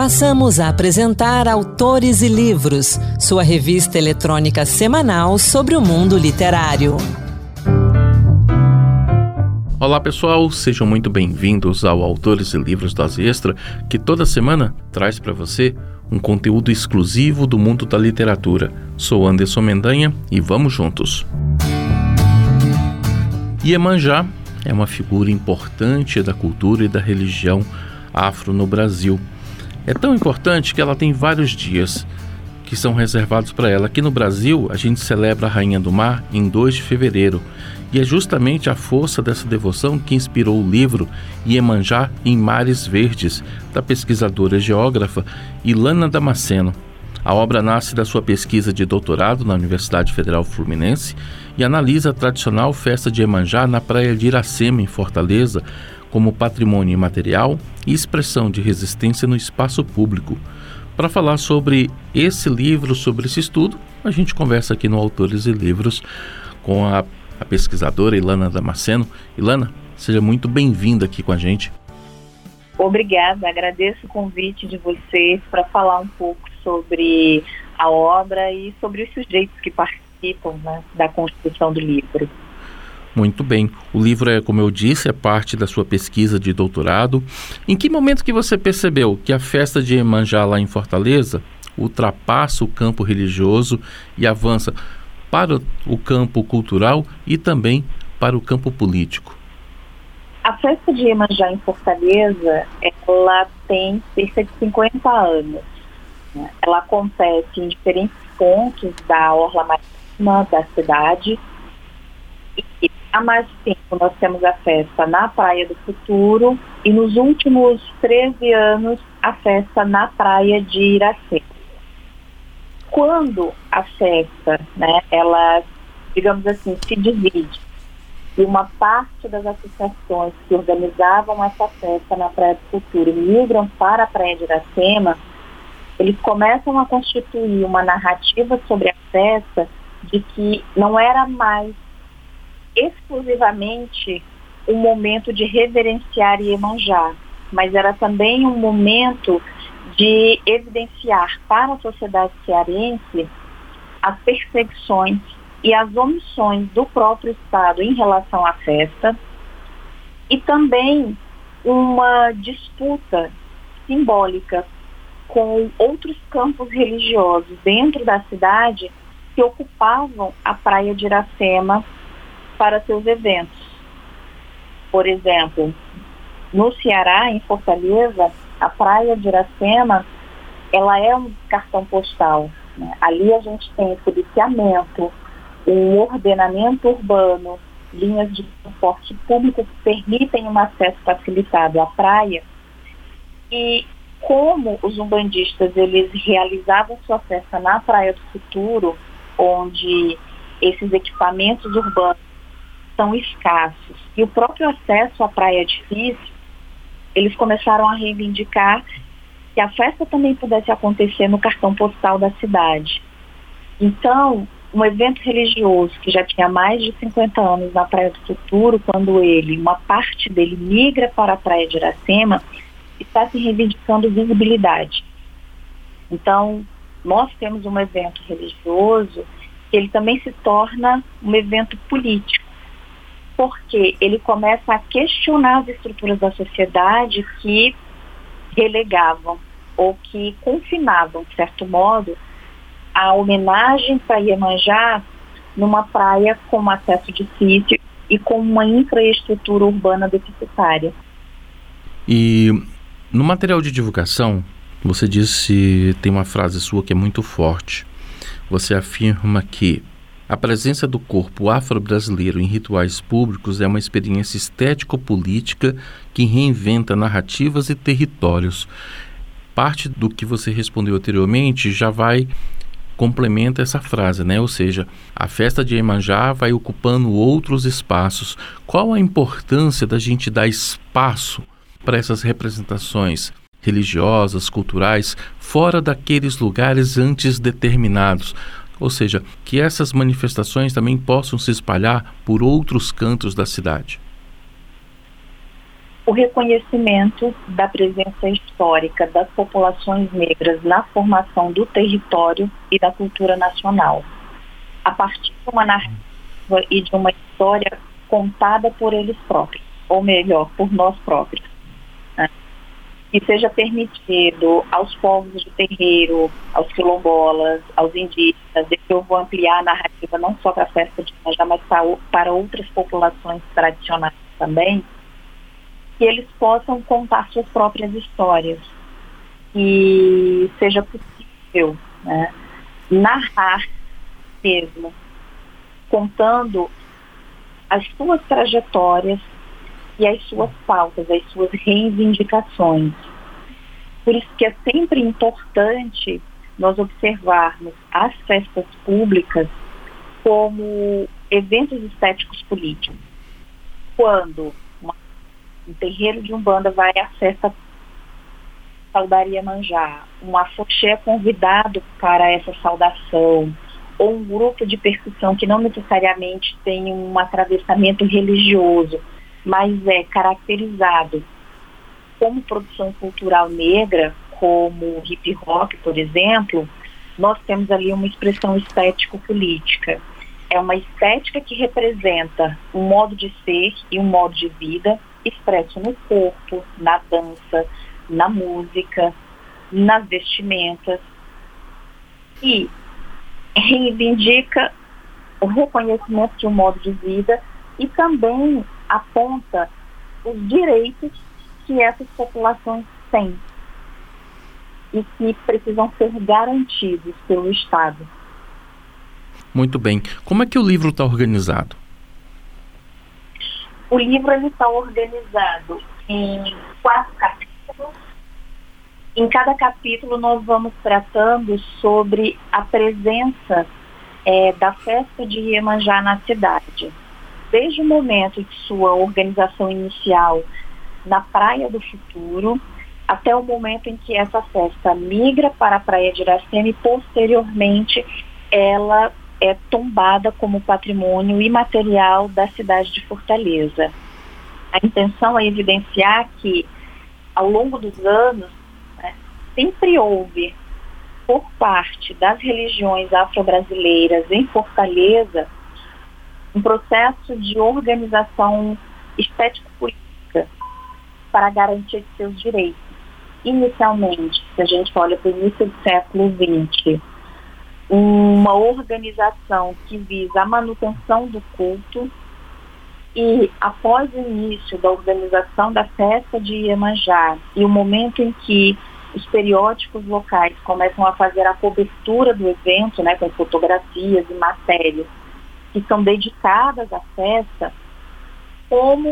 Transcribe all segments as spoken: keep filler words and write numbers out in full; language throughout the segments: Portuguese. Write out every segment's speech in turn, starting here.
Passamos a apresentar Autores e Livros, sua revista eletrônica semanal sobre o mundo literário. Olá pessoal, sejam muito bem-vindos ao Autores e Livros Dose Extra, que toda semana traz para você um conteúdo exclusivo do mundo da literatura. Sou Anderson Mendanha e vamos juntos. Iemanjá é uma figura importante da cultura e da religião afro no Brasil. É tão importante que ela tem vários dias que são reservados para ela. Aqui no Brasil, a gente celebra a Rainha do Mar em dois de fevereiro. E é justamente a força dessa devoção que inspirou o livro Iemanjá em Mares Verdes, da pesquisadora e geógrafa Ilana Damasceno. A obra nasce da sua pesquisa de doutorado na Universidade Federal Fluminense e analisa a tradicional festa de Iemanjá na praia de Iracema, em Fortaleza, como patrimônio imaterial e expressão de resistência no espaço público. Para falar sobre esse livro, sobre esse estudo, a gente conversa aqui no Autores e Livros com a, a pesquisadora Ilana Damasceno. Ilana, seja muito bem-vinda aqui com a gente. Obrigada, agradeço o convite de vocês para falar um pouco sobre a obra e sobre os sujeitos que participam, né, da construção do livro. Muito bem. O livro, é, como eu disse, é parte da sua pesquisa de doutorado. Em que momento que você percebeu que a festa de Iemanjá lá em Fortaleza ultrapassa o campo religioso e avança para o campo cultural e também para o campo político? A festa de Iemanjá em Fortaleza, ela tem cerca de cinquenta anos. Né? Ela acontece em diferentes pontos da orla marítima da cidade. E há mais tempo nós temos a festa na Praia do Futuro e nos últimos treze anos a festa na Praia de Iracema. Quando a festa, né, ela, digamos assim, se divide e uma parte das associações que organizavam essa festa na Praia do Futuro migram para a Praia de Iracema, eles começam a constituir uma narrativa sobre a festa de que não era mais exclusivamente um momento de reverenciar Iemanjá, mas era também um momento de evidenciar para a sociedade cearense as perseguições e as omissões do próprio Estado em relação à festa e também uma disputa simbólica com outros campos religiosos dentro da cidade que ocupavam a Praia de Iracema para seus eventos. Por exemplo, no Ceará, em Fortaleza, a Praia de Iracema, ela é um cartão postal. Né? Ali a gente tem policiamento, um ordenamento urbano, linhas de transporte público que permitem um acesso facilitado à praia. E como os umbandistas, eles realizavam sua festa na Praia do Futuro, onde esses equipamentos urbanos são escassos e o próprio acesso à praia é difícil, eles começaram a reivindicar que a festa também pudesse acontecer no cartão postal da cidade. Então, um evento religioso que já tinha mais de cinquenta anos na Praia do Futuro, quando ele, uma parte dele migra para a Praia de Iracema, está se reivindicando visibilidade. Então, nós temos um evento religioso que ele também se torna um evento político, porque ele começa a questionar as estruturas da sociedade que relegavam ou que confinavam, de certo modo, a homenagem para Iemanjá numa praia com acesso difícil e com uma infraestrutura urbana deficitária. E no material de divulgação, você disse, tem uma frase sua que é muito forte. Você afirma que a presença do corpo afro-brasileiro em rituais públicos é uma experiência estético-política que reinventa narrativas e territórios. Parte do que você respondeu anteriormente já vai complementa essa frase, né? Ou seja, a festa de Iemanjá vai ocupando outros espaços. Qual a importância da gente dar espaço para essas representações religiosas, culturais, fora daqueles lugares antes determinados? Ou seja, que essas manifestações também possam se espalhar por outros cantos da cidade. o reconhecimento da presença histórica das populações negras na formação do território e da cultura nacional, a partir de uma narrativa e de uma história contada por eles próprios, ou melhor, por nós próprios. Né? Que seja permitido aos povos de terreiro, aos quilombolas, aos indígenas, e que eu vou ampliar a narrativa não só para a festa de Iemanjá, mas para, para outras populações tradicionais também, que eles possam contar suas próprias histórias, que seja possível, né, narrar mesmo, contando as suas trajetórias e as suas pautas, as suas reivindicações. Por isso que é sempre importante nós observarmos as festas públicas como eventos estéticos políticos. Quando uma, um terreiro de Umbanda vai à festa saudar Iemanjá, um afoxé é convidado para essa saudação, ou um grupo de percussão que não necessariamente tem um atravessamento religioso, mas é caracterizado como produção cultural negra, como hip hop, por exemplo, nós temos ali uma expressão estético-política. É uma estética que representa um modo de ser e um modo de vida expresso no corpo, na dança, na música, nas vestimentas, e reivindica o reconhecimento de um modo de vida e também aponta os direitos que essas populações têm e que precisam ser garantidos pelo Estado. Muito bem. Como é que o livro está organizado? O livro está organizado em quatro capítulos. Em cada capítulo nós vamos tratando sobre a presença é, da festa de Iemanjá na cidade. Desde o momento de sua organização inicial na Praia do Futuro, até o momento em que essa festa migra para a Praia de Iracema e posteriormente ela é tombada como patrimônio imaterial da cidade de Fortaleza. A intenção é evidenciar que, ao longo dos anos, né, sempre houve, por parte das religiões afro-brasileiras em Fortaleza, um processo de organização estético-política para a garantia de seus direitos. Inicialmente, se a gente olha para o início do século vinte, uma organização que visa a manutenção do culto, e após o início da organização da festa de Iemanjá e o momento em que os periódicos locais começam a fazer a cobertura do evento, né, com fotografias e matérias que são dedicadas à festa, como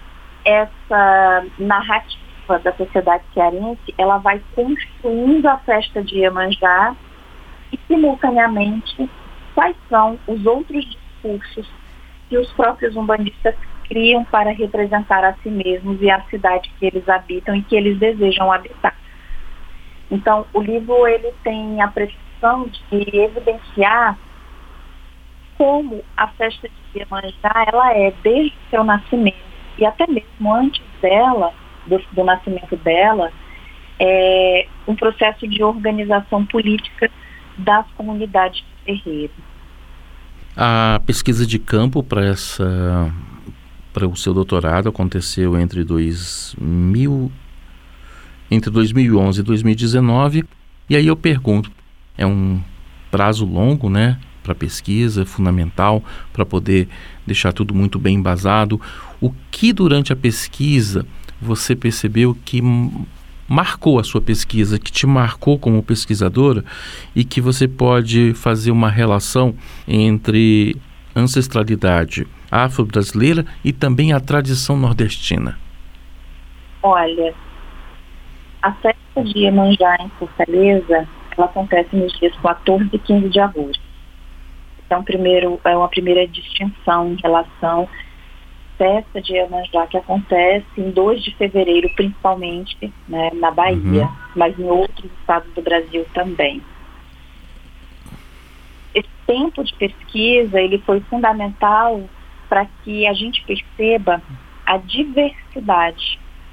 essa narrativa da sociedade cearense, ela vai construindo a festa de Iemanjá e, simultaneamente, quais são os outros discursos que os próprios umbandistas criam para representar a si mesmos e a cidade que eles habitam e que eles desejam habitar. Então, o livro ele tem a pretensão de evidenciar como a festa de Iemanjá, ela é, desde o seu nascimento, e até mesmo antes dela, do, do nascimento dela, é um processo de organização política das comunidades de terreiro. A pesquisa de campo para essa para o seu doutorado aconteceu entre dois mil entre dois mil e onze e dois mil e dezenove, e aí eu pergunto, é um prazo longo, né, para pesquisa, fundamental para poder deixar tudo muito bem embasado. O que durante a pesquisa você percebeu que marcou a sua pesquisa, que te marcou como pesquisadora e que você pode fazer uma relação entre ancestralidade afro-brasileira e também a tradição nordestina? Olha, a festa de Iemanjá em Fortaleza, ela acontece nos dias quatorze e quinze de agosto. Então, primeiro, é uma primeira distinção em relação festa de Iemanjá, que acontece em dois de fevereiro, principalmente, né, na Bahia, uhum. mas em outros estados do Brasil também. Esse tempo de pesquisa ele foi fundamental para que a gente perceba a diversidade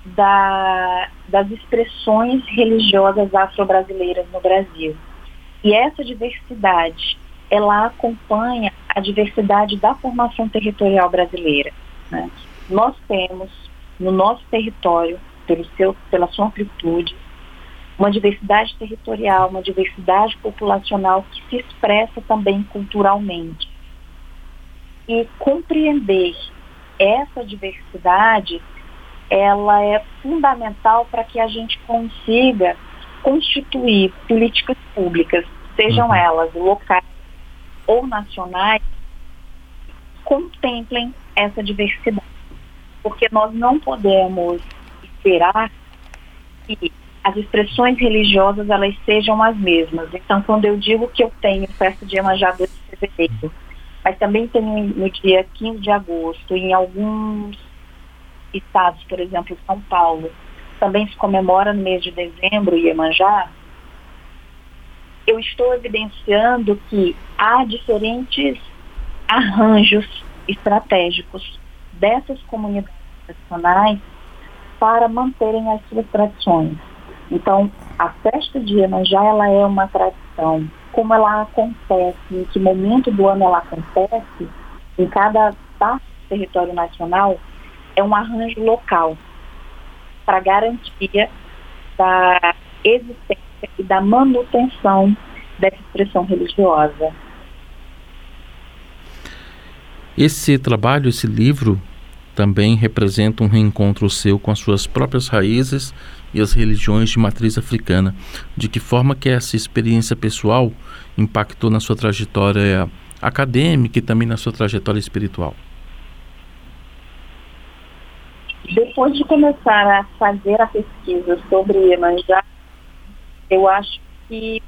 da, das expressões religiosas afro-brasileiras no Brasil. E essa diversidade, ela acompanha a diversidade da formação territorial brasileira, né? Nós temos no nosso território, pelo seu, pela sua amplitude, uma diversidade territorial, uma diversidade populacional que se expressa também culturalmente. E compreender essa diversidade, ela é fundamental para que a gente consiga constituir políticas públicas, sejam elas locais ou nacionais, contemplem essa diversidade. Porque nós não podemos esperar que as expressões religiosas elas sejam as mesmas. Então, quando eu digo que eu tenho festa de Iemanjá dois de fevereiro, mas também tenho no dia quinze de agosto, em alguns estados, por exemplo, São Paulo, também se comemora no mês de dezembro Iemanjá, eu estou evidenciando que há diferentes arranjos estratégicos dessas comunidades tradicionais para manterem as suas tradições. Então, a festa de Iemanjá, ela é uma tradição. Como ela acontece, em que momento do ano ela acontece, em cada parte do território nacional, é um arranjo local para garantia da existência e da manutenção dessa expressão religiosa. Esse trabalho, esse livro, também representa um reencontro seu com as suas próprias raízes e as religiões de matriz africana. De que forma que essa experiência pessoal impactou na sua trajetória acadêmica e também na sua trajetória espiritual? Depois de começar a fazer a pesquisa sobre Iemanjá, eu acho que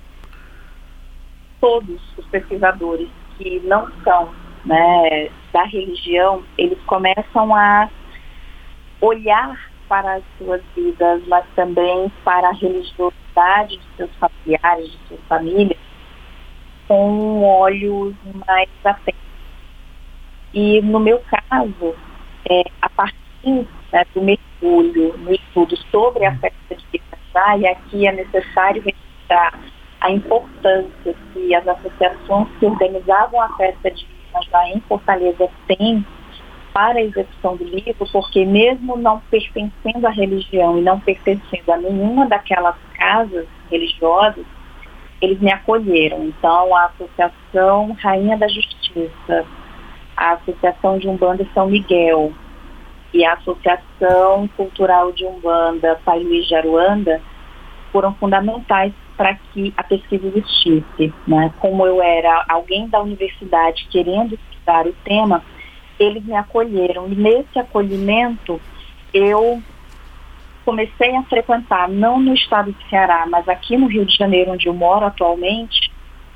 todos os pesquisadores que não são, né, da religião, eles começam a olhar para as suas vidas, mas também para a religiosidade de seus familiares, de suas famílias, com olhos mais atentos. E no meu caso, é, a partir, né, do mergulho no estudo sobre a festa de Iemanjá, e aqui é necessário registrar a importância que as associações que organizavam a festa de Iemanjá em Fortaleza têm para a execução do livro, porque mesmo não pertencendo à religião e não pertencendo a nenhuma daquelas casas religiosas, eles me acolheram. Então, a Associação Rainha da Justiça, a Associação de Umbanda São Miguel e a Associação Cultural de Umbanda Pai Luiz de Aruanda foram fundamentais para que a pesquisa existisse, né? Como eu era alguém da universidade querendo estudar o tema, eles me acolheram. E nesse acolhimento, eu comecei a frequentar, não no estado de Ceará, mas aqui no Rio de Janeiro, onde eu moro atualmente,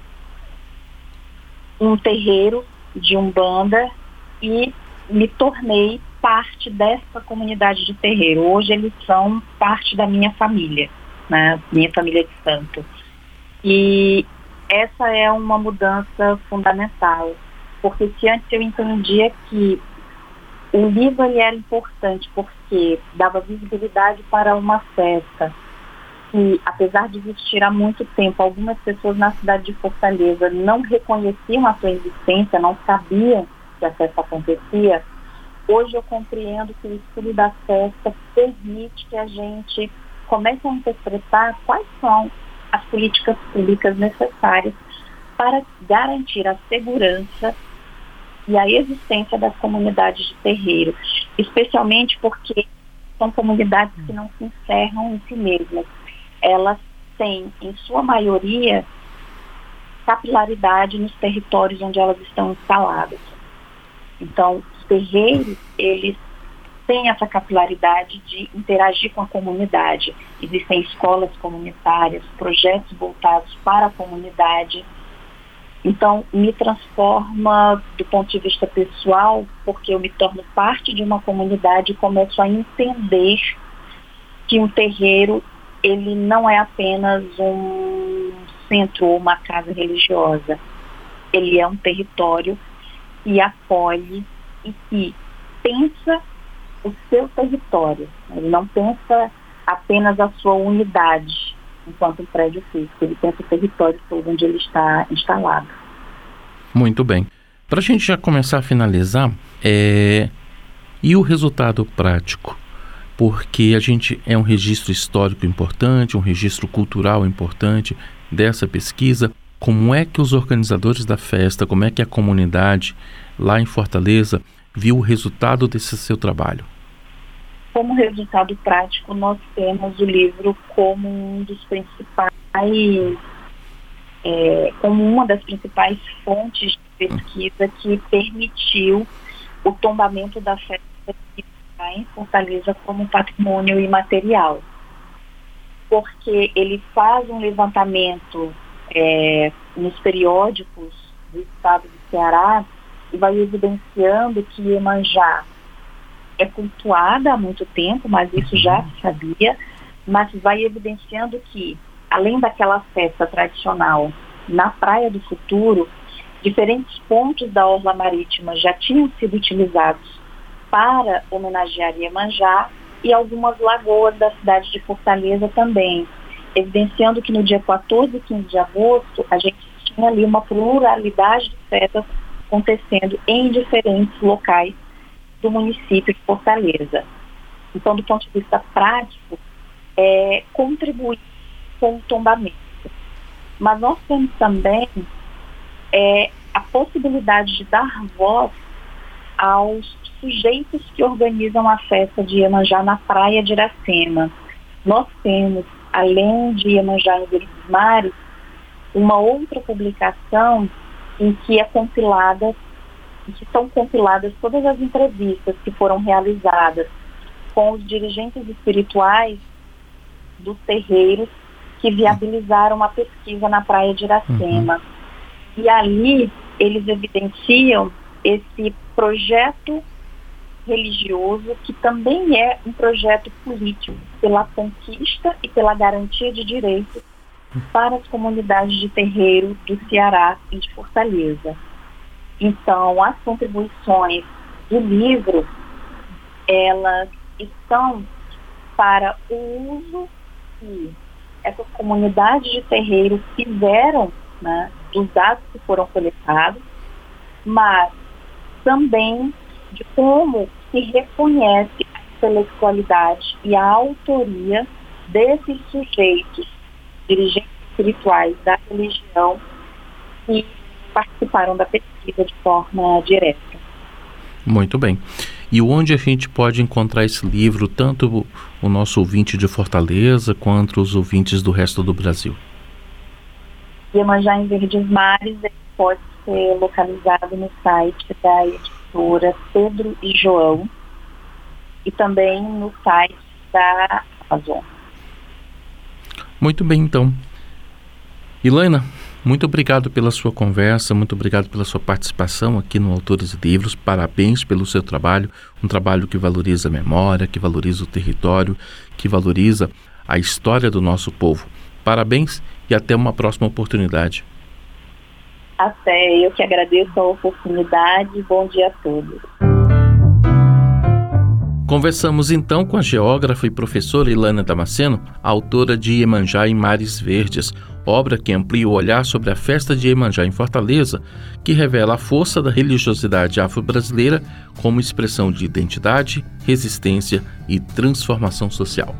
um terreiro de Umbanda e me tornei parte dessa comunidade de terreiro. Hoje eles são parte da minha família, né? Minha família de santo. E essa é uma mudança fundamental, porque se antes eu entendia que o livro ele era importante porque dava visibilidade para uma festa, e apesar de existir há muito tempo, algumas pessoas na cidade de Fortaleza não reconheciam a sua existência, não sabiam que a festa acontecia. Hoje eu compreendo que o estudo da festa permite que a gente comece a interpretar quais são as políticas públicas necessárias para garantir a segurança e a existência das comunidades de terreiro, especialmente porque são comunidades que não se encerram em si mesmas. Elas têm, em sua maioria, capilaridade nos territórios onde elas estão instaladas. Então, os terreiros, eles têm essa capilaridade de interagir com a comunidade. Existem escolas comunitárias, projetos voltados para a comunidade. Então, me transforma do ponto de vista pessoal, porque eu me torno parte de uma comunidade e começo a entender que um terreiro, ele não é apenas um centro ou uma casa religiosa. Ele é um território que acolhe e que pensa o seu território. Ele não pensa apenas a sua unidade enquanto um prédio físico, ele pensa o território todo onde ele está instalado. Muito bem. Para a gente já começar a finalizar, é... e o resultado prático? Porque a gente é um registro histórico importante, um registro cultural importante dessa pesquisa. Como é que os organizadores da festa, como é que a comunidade lá em Fortaleza viu o resultado desse seu trabalho? Como resultado prático, nós temos o livro como um dos principais, é, como uma das principais fontes de pesquisa que permitiu o tombamento da festa em Fortaleza como patrimônio imaterial. Porque ele faz um levantamento é, nos periódicos do estado do Ceará e vai evidenciando que Iemanjá é cultuada há muito tempo, mas isso já se sabia, mas vai evidenciando que, além daquela festa tradicional na Praia do Futuro, diferentes pontos da orla marítima já tinham sido utilizados para homenagear Iemanjá e algumas lagoas da cidade de Fortaleza também, evidenciando que no dia quatorze e quinze de agosto a gente tinha ali uma pluralidade de festas acontecendo em diferentes locais do município de Fortaleza. Então, do ponto de vista prático, é, contribuir com o tombamento. Mas nós temos também é, a possibilidade de dar voz aos sujeitos que organizam a festa de Iemanjá na praia de Iracema. Nós temos, além de Iemanjá em Verdes Mares, uma outra publicação em que é compilada, em que são compiladas todas as entrevistas que foram realizadas com os dirigentes espirituais dos terreiros que viabilizaram a pesquisa na praia de Iracema. Uhum. E ali eles evidenciam esse projeto religioso, que também é um projeto político pela conquista e pela garantia de direitos para as comunidades de terreiro do Ceará e de Fortaleza. Então, as contribuições do livro, elas estão para o uso que essas comunidades de terreiro fizeram, né, dos dados que foram coletados, mas também de como se reconhece a intelectualidade e a autoria desses sujeitos, dirigentes espirituais da religião, que participaram da pesquisa de forma direta. Muito bem. E onde a gente pode encontrar esse livro, tanto o nosso ouvinte de Fortaleza, quanto os ouvintes do resto do Brasil? Iemanjá em Verdes Mares, ele pode ser localizado no site da editora Pedro e João e também no site da Amazon. Muito bem, então. Ilaina, muito obrigado pela sua conversa, muito obrigado pela sua participação aqui no Autores e Livros. Parabéns pelo seu trabalho, um trabalho que valoriza a memória, que valoriza o território, que valoriza a história do nosso povo. Parabéns e até uma próxima oportunidade. Até, eu que agradeço a oportunidade. Bom dia a todos. Conversamos então com a geógrafa e professora Ilaina Damasceno, autora de Iemanjá em Mares Verdes, obra que amplia o olhar sobre a festa de Iemanjá em Fortaleza, que revela a força da religiosidade afro-brasileira como expressão de identidade, resistência e transformação social.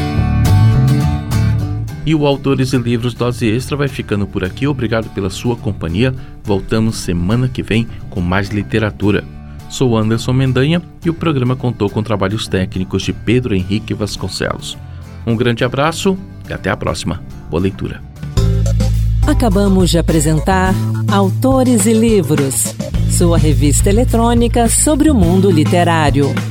E o Autores e Livros Dose Extra vai ficando por aqui. Obrigado pela sua companhia. Voltamos semana que vem com mais literatura. Sou Anderson Mendanha e o programa contou com trabalhos técnicos de Pedro Henrique Vasconcelos. Um grande abraço e até a próxima. Boa leitura. Acabamos de apresentar Autores e Livros, sua revista eletrônica sobre o mundo literário.